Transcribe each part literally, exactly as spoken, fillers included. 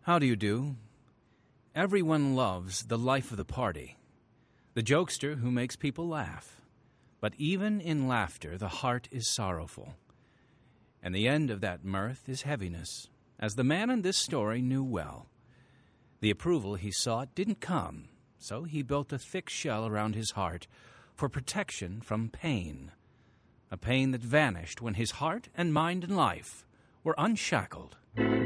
How do you do? Everyone loves the life of the party, the jokester who makes people laugh. But even in laughter, the heart is sorrowful. And the end of that mirth is heaviness, as the man in this story knew well. The approval he sought didn't come, so he built a thick shell around his heart for protection from pain, a pain that vanished when his heart and mind and life were unshackled.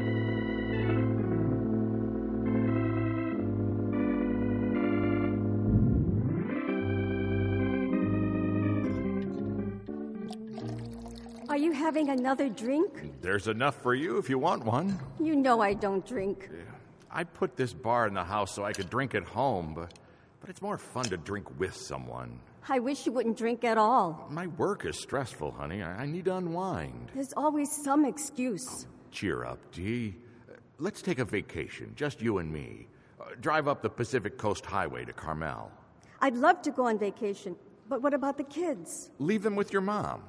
Are you having another drink? There's enough for you if you want one. You know I don't drink. Yeah. I put this bar in the house so I could drink at home, but, but it's more fun to drink with someone. I wish you wouldn't drink at all. My work is stressful, honey. I, I need to unwind. There's always some excuse. Oh, cheer up, Dee. Uh, let's take a vacation, just you and me. Uh, drive up the Pacific Coast Highway to Carmel. I'd love to go on vacation, but what about the kids? Leave them with your mom.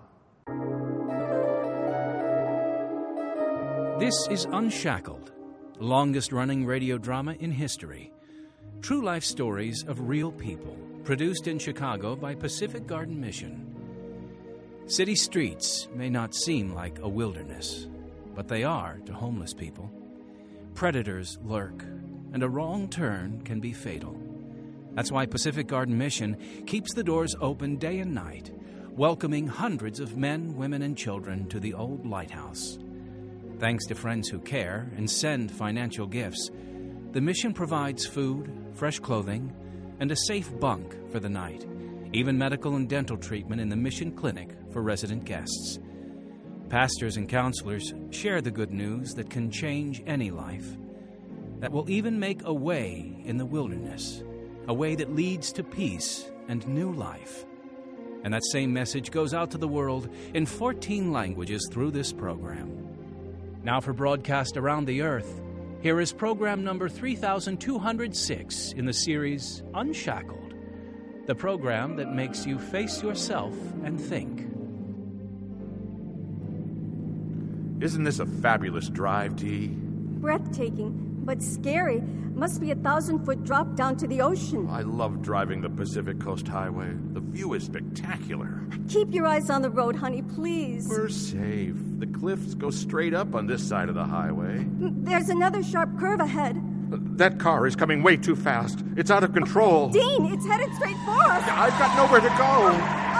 This is Unshackled, the longest-running radio drama in history. True life stories of real people, produced in Chicago by Pacific Garden Mission. City streets may not seem like a wilderness, but they are to homeless people. Predators lurk, and a wrong turn can be fatal. That's why Pacific Garden Mission keeps the doors open day and night, welcoming hundreds of men, women, and children to the old lighthouse. Thanks to friends who care and send financial gifts, the mission provides food, fresh clothing, and a safe bunk for the night, even medical and dental treatment in the mission clinic for resident guests. Pastors and counselors share the good news that can change any life, that will even make a way in the wilderness, a way that leads to peace and new life. And that same message goes out to the world in fourteen languages through this program. Now for broadcast around the earth, here is program number three thousand two hundred six in the series Unshackled, the program that makes you face yourself and think. Isn't this a fabulous drive, Dee? Breathtaking, but scary. Must be a thousand-foot drop down to the ocean. I love driving the Pacific Coast Highway. The view is spectacular. Keep your eyes on the road, honey, please. We're safe. The cliffs go straight up on this side of the highway. There's another sharp curve ahead. That car is coming way too fast. It's out of control. Dean, it's headed straight for us. I've got nowhere to go.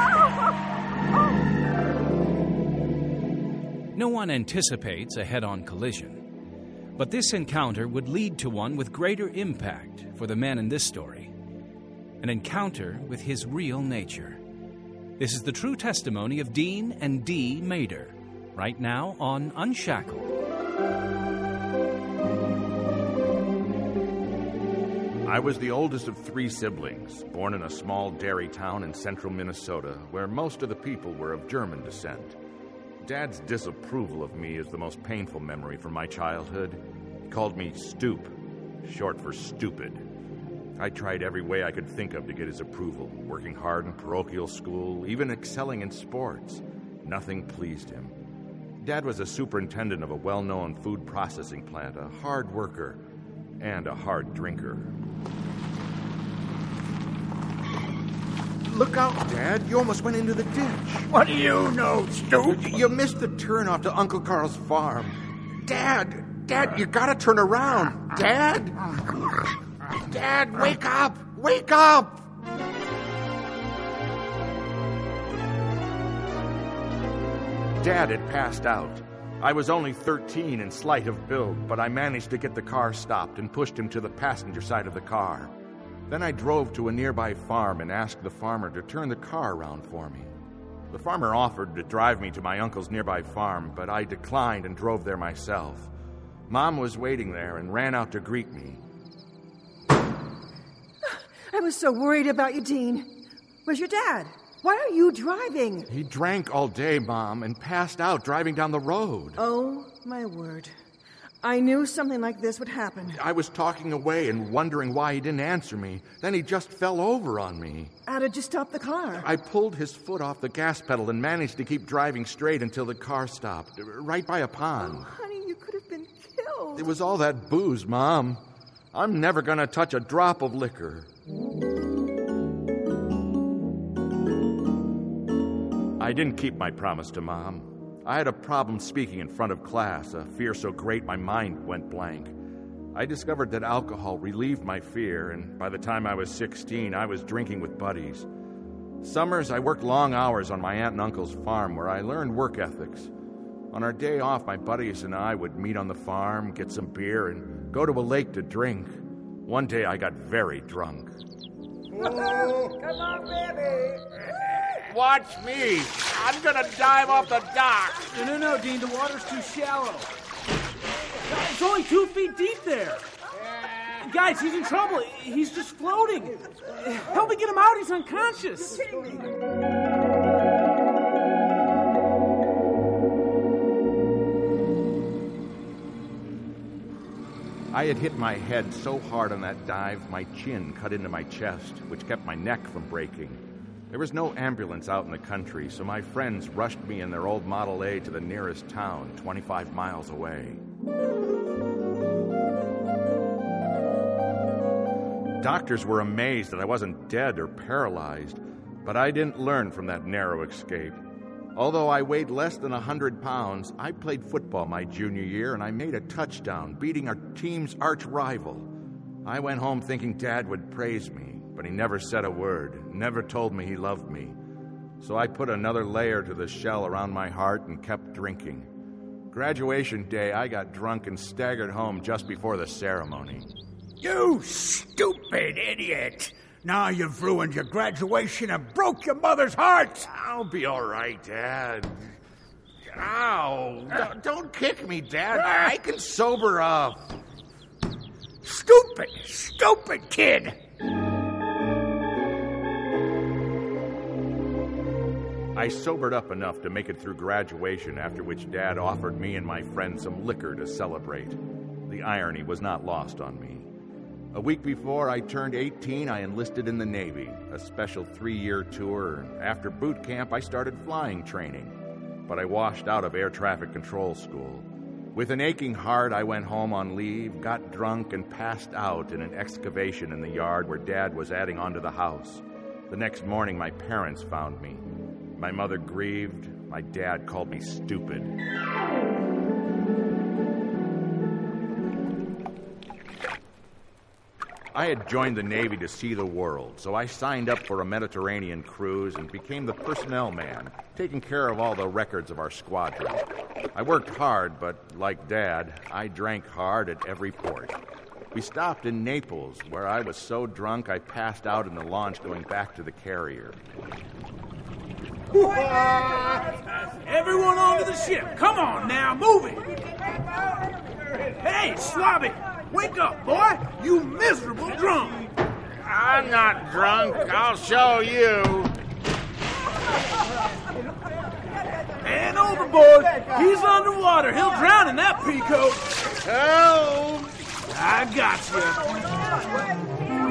Oh, oh, oh. No one anticipates a head-on collision. But this encounter would lead to one with greater impact for the man in this story. An encounter with his real nature. This is the true testimony of Dean and Dee Mader, right now on Unshackled. I was the oldest of three siblings, born in a small dairy town in central Minnesota, where most of the people were of German descent. Dad's disapproval of me is the most painful memory from my childhood. He called me Stoop, short for stupid. I tried every way I could think of to get his approval, working hard in parochial school, even excelling in sports. Nothing pleased him. Dad was a superintendent of a well-known food processing plant, a hard worker, and a hard drinker. Look out, Dad. You almost went into the ditch. What do you know, Stoop? You missed the turn off to Uncle Carl's farm. Dad, Dad, you gotta turn around. Dad? Dad, wake up! Wake up! Dad had passed out. I was only thirteen and slight of build, but I managed to get the car stopped and pushed him to the passenger side of the car. Then I drove to a nearby farm and asked the farmer to turn the car around for me. The farmer offered to drive me to my uncle's nearby farm, but I declined and drove there myself. Mom was waiting there and ran out to greet me. I was so worried about you, Dean. Where's your dad? Why are you driving? He drank all day, Mom, and passed out driving down the road. Oh, my word. I knew something like this would happen. I was talking away and wondering why he didn't answer me. Then he just fell over on me. How did you stop the car? I pulled his foot off the gas pedal and managed to keep driving straight until the car stopped, right by a pond. Oh, honey, you could have been killed. booze. It was all that booze, Mom. I'm never gonna touch a drop of liquor. I didn't keep my promise to Mom. I had a problem speaking in front of class, a fear so great my mind went blank. I discovered that alcohol relieved my fear, and by the time I was sixteen, I was drinking with buddies. Summers, I worked long hours on my aunt and uncle's farm where I learned work ethics. On our day off, my buddies and I would meet on the farm, get some beer, and go to a lake to drink. One day, I got very drunk. Oh, come on, baby. Watch me! I'm gonna dive off the dock! No, no, no, Dean, the water's too shallow. It's only two feet deep there. Guys, he's in trouble. He's just floating. Help me get him out. He's unconscious. I had hit my head so hard on that dive, my chin cut into my chest, which kept my neck from breaking. There was no ambulance out in the country, so my friends rushed me in their old Model A to the nearest town, twenty-five miles away. Doctors were amazed that I wasn't dead or paralyzed, but I didn't learn from that narrow escape. Although I weighed less than one hundred pounds, I played football my junior year and I made a touchdown, beating our team's arch rival. I went home thinking Dad would praise me, but he never said a word, never told me he loved me. So I put another layer to the shell around my heart and kept drinking. Graduation day, I got drunk and staggered home just before the ceremony. You stupid idiot! Now you've ruined your graduation and broke your mother's heart! I'll be all right, Dad. Ow! Don't, don't kick me, Dad. I can sober up. Stupid, stupid kid! I sobered up enough to make it through graduation, after which Dad offered me and my friends some liquor to celebrate. The irony was not lost on me. A week before I turned eighteen, I enlisted in the Navy, a special three-year tour. After boot camp, I started flying training, but I washed out of air traffic control school. With an aching heart, I went home on leave, got drunk, and passed out in an excavation in the yard where Dad was adding onto the house. The next morning, my parents found me. My mother grieved. My dad called me stupid. I had joined the Navy to see the world, so I signed up for a Mediterranean cruise and became the personnel man, taking care of all the records of our squadron. I worked hard, but like Dad, I drank hard at every port. We stopped in Naples, where I was so drunk I passed out in the launch going back to the carrier. Everyone onto the ship. Come on now, move it. Hey, Swabby, wake up, boy. You miserable drunk. I'm not drunk. I'll show you. And overboard. He's underwater. He'll drown in that peacoat. Help! I got you.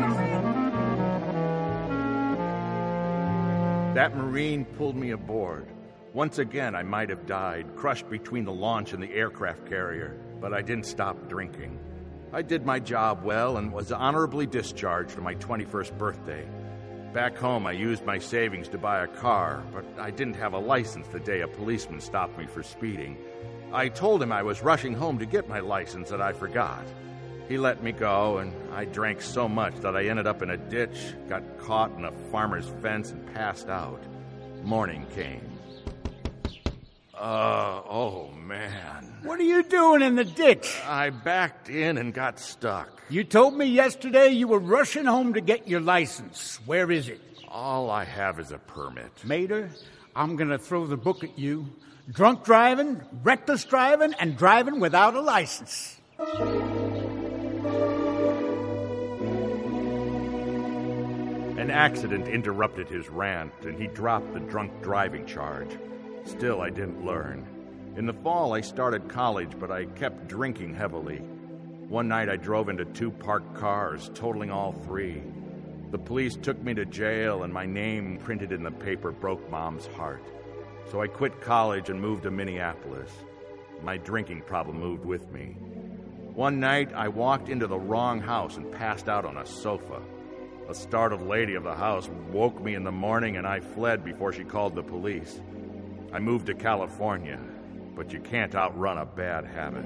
That Marine pulled me aboard. Once again, I might have died, crushed between the launch and the aircraft carrier, but I didn't stop drinking. I did my job well and was honorably discharged for my twenty-first birthday. Back home, I used my savings to buy a car, but I didn't have a license the day a policeman stopped me for speeding. I told him I was rushing home to get my license that I forgot. He let me go, and I drank so much that I ended up in a ditch, got caught in a farmer's fence, and passed out. Morning came. Uh, oh, man. What are you doing in the ditch? I backed in and got stuck. You told me yesterday you were rushing home to get your license. Where is it? All I have is a permit. Mater, I'm going to throw the book at you. Drunk driving, reckless driving, and driving without a license. An accident interrupted his rant, and he dropped the drunk driving charge. Still, I didn't learn. In the fall, I started college, but I kept drinking heavily. One night, I drove into two parked cars, totaling all three. The police took me to jail, and my name printed in the paper broke Mom's heart. So I quit college and moved to Minneapolis. My drinking problem moved with me. One night, I walked into the wrong house and passed out on a sofa. A startled lady of the house woke me in the morning, and I fled before she called the police. I moved to California, but you can't outrun a bad habit.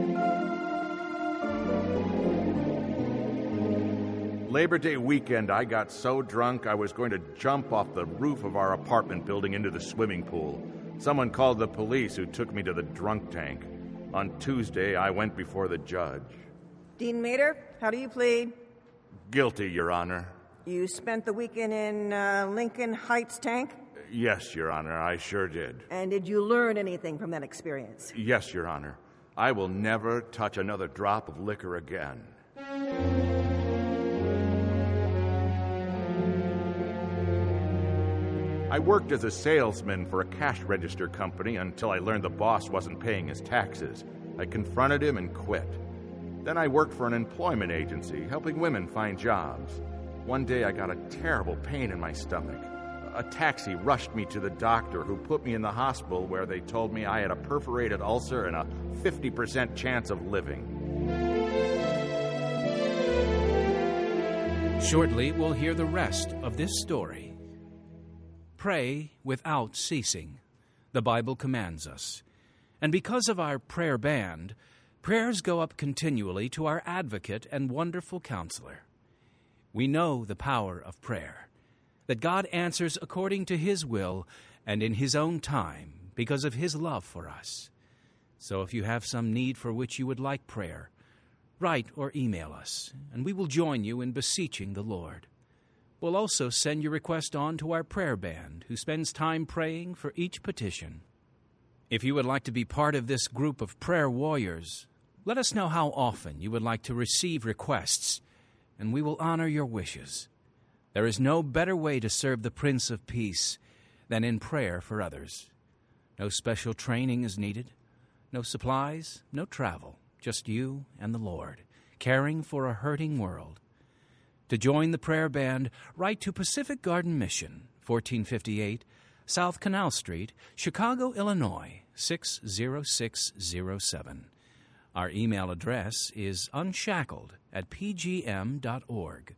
Labor Day weekend, I got so drunk I was going to jump off the roof of our apartment building into the swimming pool. Someone called the police, who took me to the drunk tank. On Tuesday, I went before the judge. Dean Mater, how do you plead? Guilty, Your Honor. You spent the weekend in uh, Lincoln Heights tank? Yes, Your Honor, I sure did. And did you learn anything from that experience? Yes, Your Honor. I will never touch another drop of liquor again. I worked as a salesman for a cash register company until I learned the boss wasn't paying his taxes. I confronted him and quit. Then I worked for an employment agency, helping women find jobs. One day I got a terrible pain in my stomach. A taxi rushed me to the doctor, who put me in the hospital, where they told me I had a perforated ulcer and a fifty percent chance of living. Shortly, we'll hear the rest of this story. Pray without ceasing. The Bible commands us. And because of our prayer band, prayers go up continually to our advocate and wonderful counselor. We know the power of prayer, that God answers according to His will and in His own time because of His love for us. So if you have some need for which you would like prayer, write or email us, and we will join you in beseeching the Lord. We'll also send your request on to our prayer band, who spends time praying for each petition. If you would like to be part of this group of prayer warriors, let us know how often you would like to receive requests, and we will honor your wishes. There is no better way to serve the Prince of Peace than in prayer for others. No special training is needed, no supplies, no travel, just you and the Lord, caring for a hurting world. To join the prayer band, write to Pacific Garden Mission, fourteen fifty-eight South Canal Street, Chicago, Illinois, six zero six zero seven. Our email address is unshackled at p g m dot org.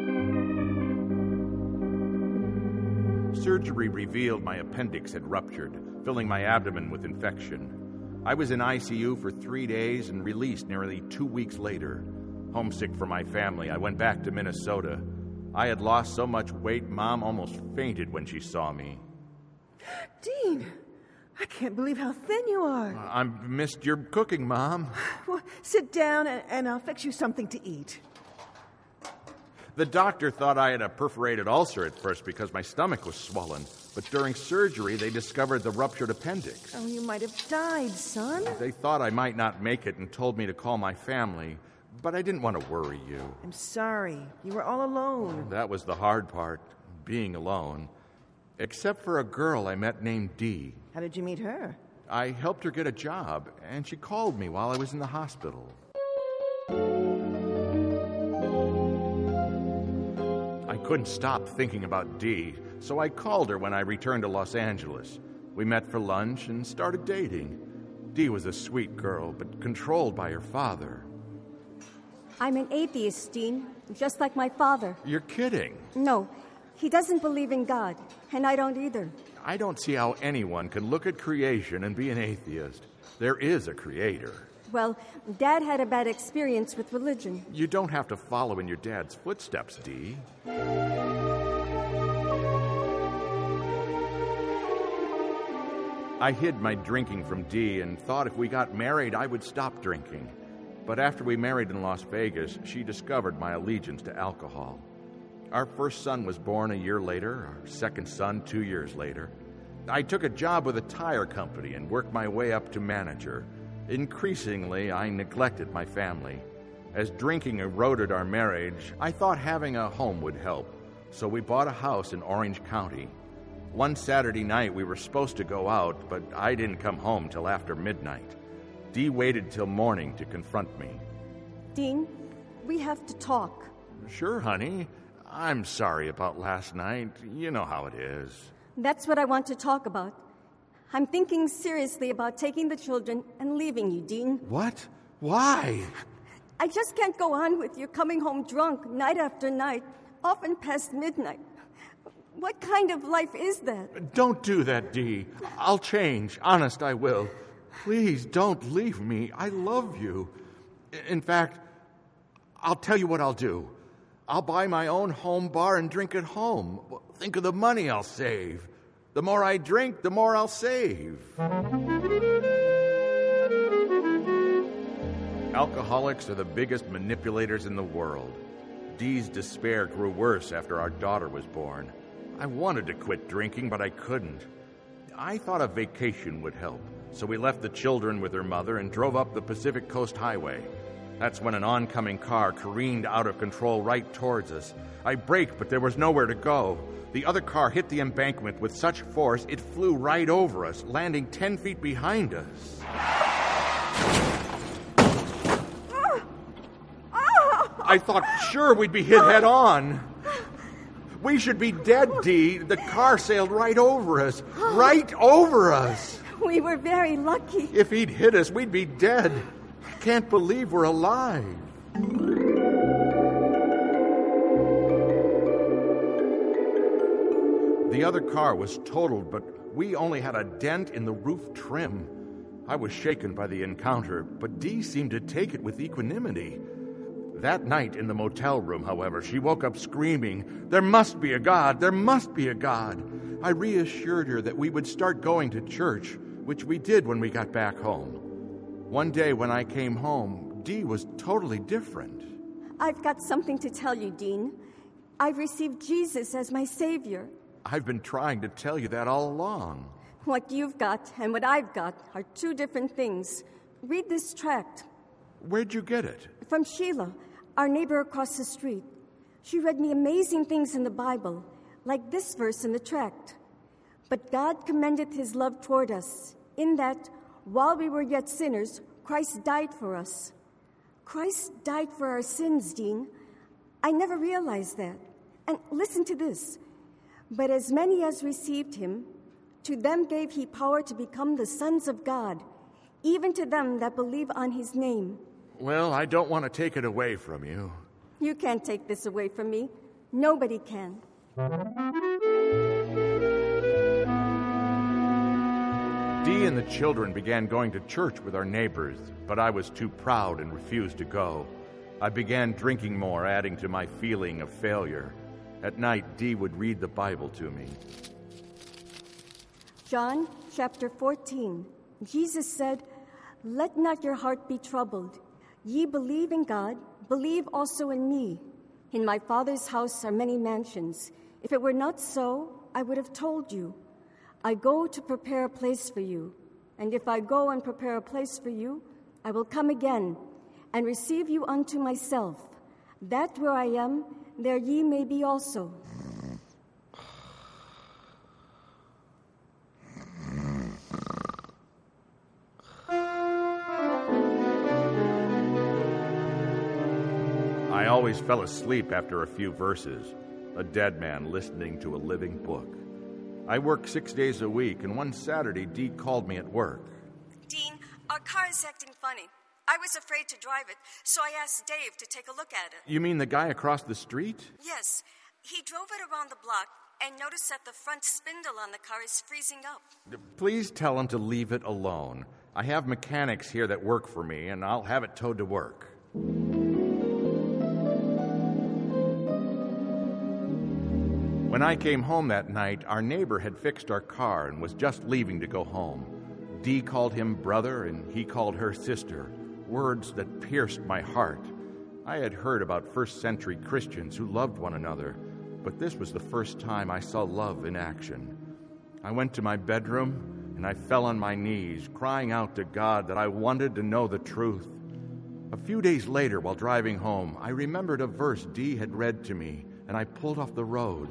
Surgery revealed my appendix had ruptured, filling my abdomen with infection. I was in I C U for three days and released nearly two weeks later. Homesick for my family, I went back to Minnesota. I had lost so much weight, Mom almost fainted when she saw me. Dean, I can't believe how thin you are. I missed your cooking, Mom. Well, sit down and, and I'll fix you something to eat. The doctor thought I had a perforated ulcer at first because my stomach was swollen. But during surgery, they discovered the ruptured appendix. Oh, you might have died, son. They thought I might not make it and told me to call my family. But I didn't want to worry you. I'm sorry. You were all alone. That was the hard part, being alone. Except for a girl I met named Dee. How did you meet her? I helped her get a job, and she called me while I was in the hospital. I couldn't stop thinking about Dee, so I called her when I returned to Los Angeles. We met for lunch and started dating. Dee was a sweet girl, but controlled by her father. I'm an atheist, Dean, just like my father. You're kidding. No, he doesn't believe in God, and I don't either. I don't see how anyone can look at creation and be an atheist. There is a creator. Well, Dad had a bad experience with religion. You don't have to follow in your dad's footsteps, Dee. I hid my drinking from Dee and thought if we got married, I would stop drinking. But after we married in Las Vegas, she discovered my allegiance to alcohol. Our first son was born a year later, our second son two years later. I took a job with a tire company and worked my way up to manager. Increasingly, I neglected my family. As drinking eroded our marriage, I thought having a home would help, so we bought a house in Orange County. One Saturday night, we were supposed to go out, but I didn't come home till after midnight. Dee waited till morning to confront me. Dean, we have to talk. Sure, honey. I'm sorry about last night. You know how it is. That's what I want to talk about. I'm thinking seriously about taking the children and leaving you, Dean. What? Why? I just can't go on with you coming home drunk night after night, often past midnight. What kind of life is that? Don't do that, Dee. I'll change. Honest, I will. Please don't leave me. I love you. In fact, I'll tell you what I'll do. I'll buy my own home bar and drink at home. Think of the money I'll save. The more I drink, the more I'll save. Alcoholics are the biggest manipulators in the world. Dee's despair grew worse after our daughter was born. I wanted to quit drinking, but I couldn't. I thought a vacation would help, so we left the children with their mother and drove up the Pacific Coast Highway. That's when an oncoming car careened out of control right towards us. I braked, but there was nowhere to go. The other car hit the embankment with such force it flew right over us, landing ten feet behind us. I thought sure we'd be hit head on. We should be dead, Dee. The car sailed right over us. Right over us. We were very lucky. If he'd hit us, we'd be dead. I can't believe we're alive. The other car was totaled, but we only had a dent in the roof trim. I was shaken by the encounter, but Dee seemed to take it with equanimity. That night in the motel room, however, she woke up screaming, "There must be a God! There must be a God!" I reassured her that we would start going to church, which we did when we got back home. One day when I came home, Dee was totally different. I've got something to tell you, Dean. I've received Jesus as my Savior. I've been trying to tell you that all along. What you've got and what I've got are two different things. Read this tract. Where'd you get it? From Sheila, our neighbor across the street. She read me amazing things in the Bible, like this verse in the tract. But God commendeth his love toward us, in that, while we were yet sinners, Christ died for us. Christ died for our sins, Dean. I never realized that. And listen to this. But as many as received him, to them gave he power to become the sons of God, even to them that believe on his name. Well, I don't want to take it away from you. You can't take this away from me. Nobody can. Dee and the children began going to church with our neighbors, but I was too proud and refused to go. I began drinking more, adding to my feeling of failure. At night, Dee would read the Bible to me. John chapter fourteen. Jesus said, "Let not your heart be troubled. Ye believe in God, believe also in me. In my Father's house are many mansions. If it were not so, I would have told you. I go to prepare a place for you. And if I go and prepare a place for you, I will come again and receive you unto myself, that where I am, there ye may be also." I always fell asleep after a few verses, a dead man listening to a living book. I work six days a week, and one Saturday, Dee called me at work. "Dean, our car is acting funny. I was afraid to drive it, so I asked Dave to take a look at it." You mean the guy across the street? "Yes. He drove it around the block and noticed that the front spindle on the car is freezing up." Please tell him to leave it alone. I have mechanics here that work for me, and I'll have it towed to work. When I came home that night, our neighbor had fixed our car and was just leaving to go home. Dee called him brother, and he called her sister, words that pierced my heart. I had heard about first-century Christians who loved one another, but this was the first time I saw love in action. I went to my bedroom, and I fell on my knees, crying out to God that I wanted to know the truth. A few days later, while driving home, I remembered a verse Dee had read to me, and I pulled off the road.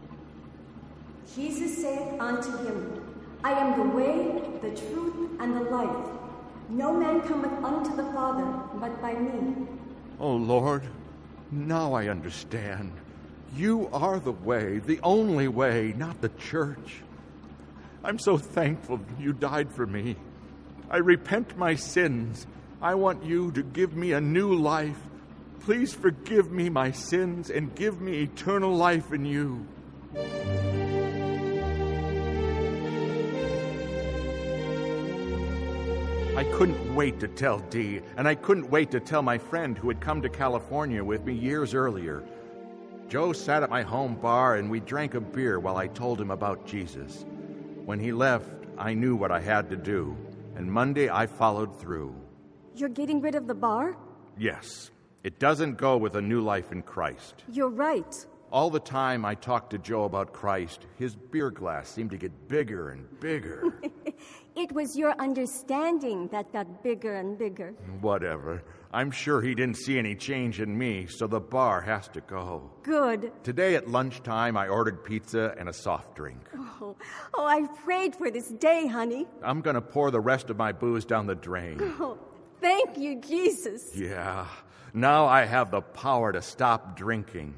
Jesus saith unto him, "I am the way, the truth, and the life. No man cometh unto the Father but by me." Oh, Lord, now I understand. You are the way, the only way, not the church. I'm so thankful you died for me. I repent my sins, I want you to give me a new life. Please forgive me my sins and give me eternal life in you. I couldn't wait to tell Dee, and I couldn't wait to tell my friend who had come to California with me years earlier. Joe sat at my home bar and we drank a beer while I told him about Jesus. When he left, I knew what I had to do, and Monday I followed through. You're getting rid of the bar? Yes. It doesn't go with a new life in Christ. You're right. All the time I talked to Joe about Christ, his beer glass seemed to get bigger and bigger. It was your understanding that got bigger and bigger. Whatever. I'm sure he didn't see any change in me, so the bar has to go. Good. Today at lunchtime, I ordered pizza and a soft drink. Oh, oh I prayed for this day, honey. I'm going to pour the rest of my booze down the drain. Oh, thank you, Jesus. Yeah. Now I have the power to stop drinking.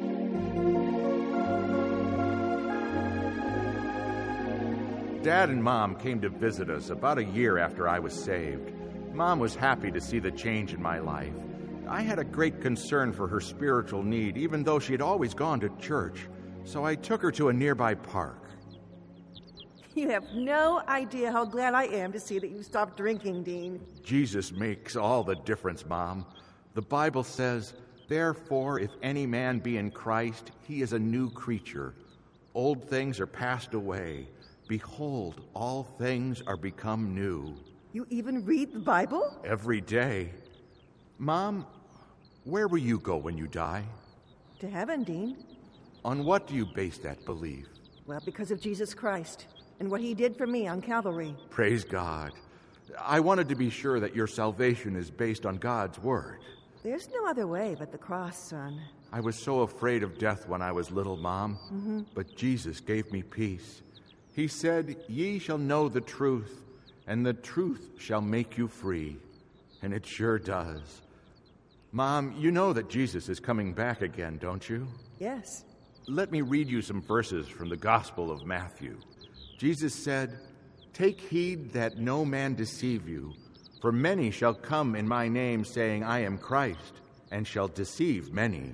Dad and Mom came to visit us about a year after I was saved. Mom was happy to see the change in my life. I had a great concern for her spiritual need, even though she had always gone to church. So I took her to a nearby park. You have no idea how glad I am to see that you stopped drinking, Dean. Jesus makes all the difference, Mom. The Bible says, "Therefore, if any man be in Christ, he is a new creature. Old things are passed away. Behold, all things are become new." You even read the Bible? Every day. Mom, where will you go when you die? To heaven, Dean. On what do you base that belief? Well, because of Jesus Christ and what he did for me on Calvary. Praise God. I wanted to be sure that your salvation is based on God's word. There's no other way but the cross, son. I was so afraid of death when I was little, Mom, Mm-hmm. but Jesus gave me peace. He said, "Ye shall know the truth, and the truth shall make you free." And it sure does. Mom, you know that Jesus is coming back again, don't you? Yes. Let me read you some verses from the Gospel of Matthew. Jesus said, "Take heed that no man deceive you, for many shall come in my name, saying, I am Christ, and shall deceive many."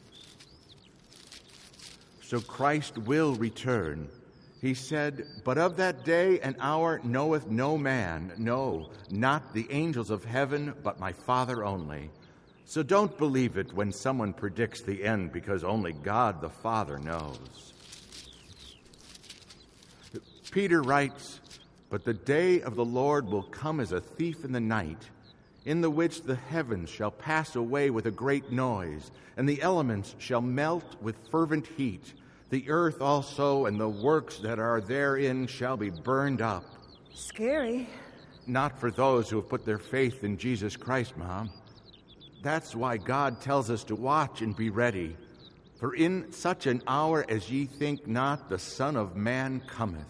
So Christ will return. He said, "But of that day and hour knoweth no man, no, not the angels of heaven, but my Father only." So don't believe it when someone predicts the end, because only God the Father knows. Peter writes, "But the day of the Lord will come as a thief in the night, in the which the heavens shall pass away with a great noise, and the elements shall melt with fervent heat. The earth also and the works that are therein shall be burned up." Scary. Not for those who have put their faith in Jesus Christ, Mom. That's why God tells us to watch and be ready. For in such an hour as ye think not, the Son of Man cometh.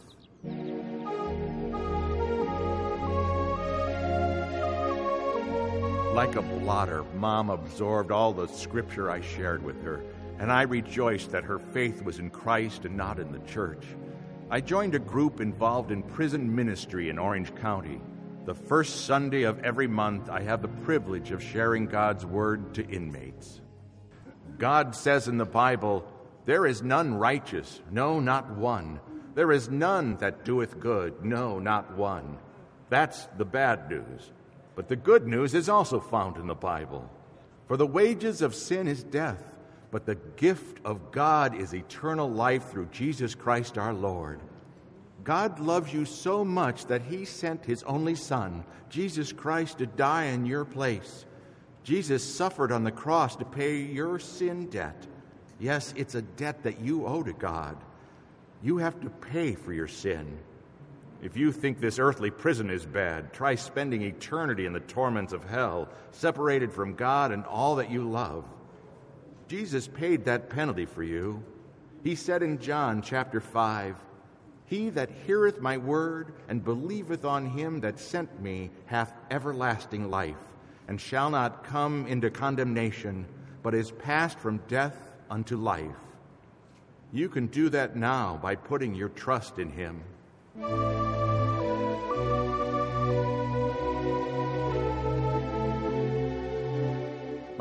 Like a blotter, Mom absorbed all the scripture I shared with her, and I rejoiced that her faith was in Christ and not in the church. I joined a group involved in prison ministry in Orange County. The first Sunday of every month, I have the privilege of sharing God's word to inmates. God says in the Bible, "There is none righteous, no, not one. There is none that doeth good, no, not one." That's the bad news. But the good news is also found in the Bible. "For the wages of sin is death, but the gift of God is eternal life through Jesus Christ our Lord." God loves you so much that he sent his only Son, Jesus Christ, to die in your place. Jesus suffered on the cross to pay your sin debt. Yes, it's a debt that you owe to God. You have to pay for your sin. If you think this earthly prison is bad, try spending eternity in the torments of hell, separated from God and all that you love. Jesus paid that penalty for you. He said in John chapter five, "He that heareth my word and believeth on him that sent me hath everlasting life, and shall not come into condemnation, but is passed from death unto life." You can do that now by putting your trust in him.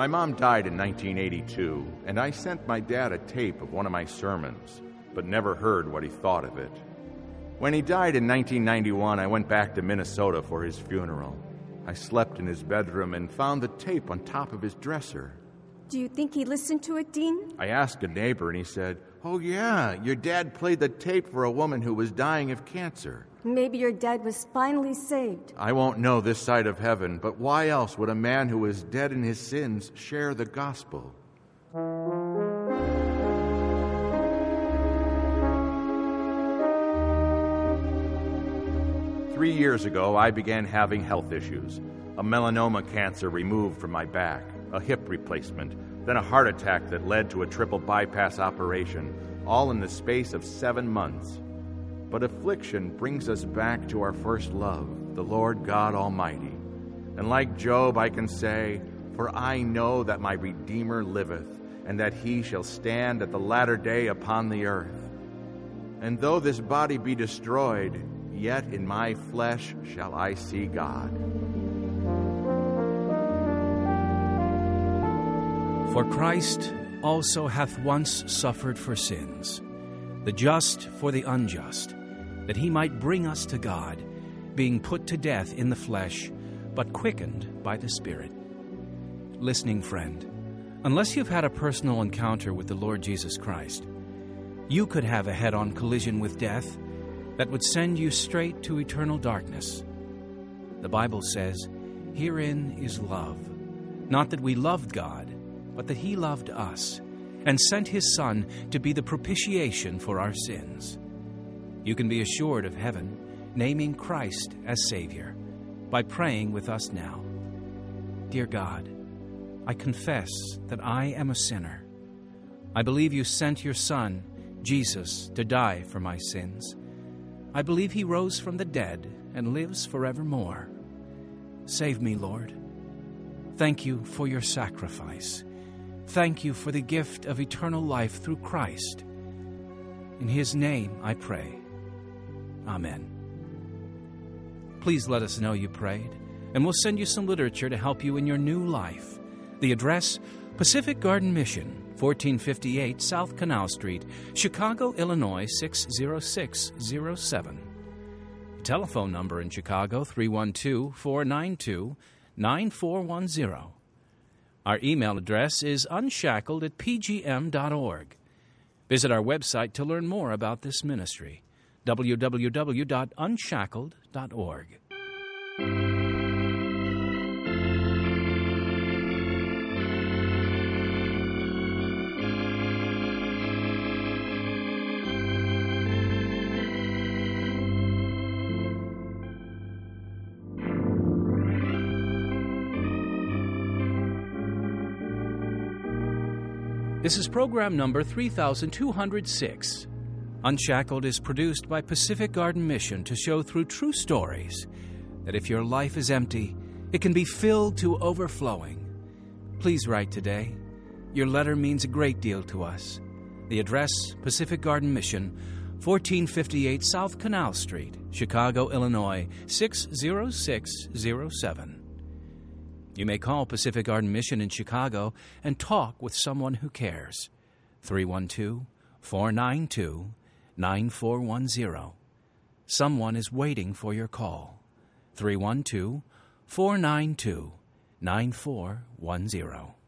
My mom died in nineteen eighty-two, and I sent my dad a tape of one of my sermons, but never heard what he thought of it. When he died in nineteen ninety-one, I went back to Minnesota for his funeral. I slept in his bedroom and found the tape on top of his dresser. Do you think he listened to it, Dean? I asked a neighbor, and he said, "Oh, yeah, your dad played the tape for a woman who was dying of cancer." Maybe your dad was finally saved. I won't know this side of heaven, but why else would a man who is dead in his sins share the gospel? Three years ago, I began having health issues. A melanoma cancer removed from my back, a hip replacement, then a heart attack that led to a triple bypass operation, all in the space of seven months. But affliction brings us back to our first love, the Lord God Almighty. And like Job, I can say, "For I know that my Redeemer liveth, and that he shall stand at the latter day upon the earth. And though this body be destroyed, yet in my flesh shall I see God." For Christ also hath once suffered for sins, the just for the unjust, that he might bring us to God, being put to death in the flesh, but quickened by the Spirit. Listening friend, unless you've had a personal encounter with the Lord Jesus Christ, you could have a head-on collision with death that would send you straight to eternal darkness. The Bible says, "Herein is love, not that we loved God, but that he loved us, and sent his Son to be the propitiation for our sins." You can be assured of heaven, naming Christ as Savior, by praying with us now. Dear God, I confess that I am a sinner. I believe you sent your Son, Jesus, to die for my sins. I believe he rose from the dead and lives forevermore. Save me, Lord. Thank you for your sacrifice. Thank you for the gift of eternal life through Christ. In his name I pray. Amen. Please let us know you prayed, and we'll send you some literature to help you in your new life. The address, Pacific Garden Mission, fourteen fifty-eight South Canal Street, Chicago, Illinois, six zero six zero seven. The telephone number in Chicago, three one two, four nine two, nine four one zero. Our email address is unshackled at p g m dot org. Visit our website to learn more about this ministry, w w w dot unshackled dot org. This is program number three thousand two hundred six. Unshackled is produced by Pacific Garden Mission to show through true stories that if your life is empty, it can be filled to overflowing. Please write today. Your letter means a great deal to us. The address, Pacific Garden Mission, fourteen fifty-eight South Canal Street, Chicago, Illinois, six zero six zero seven. You may call Pacific Garden Mission in Chicago and talk with someone who cares. three one two, four nine two, nine four one zero. Someone is waiting for your call. three one two, four nine two, nine four one zero.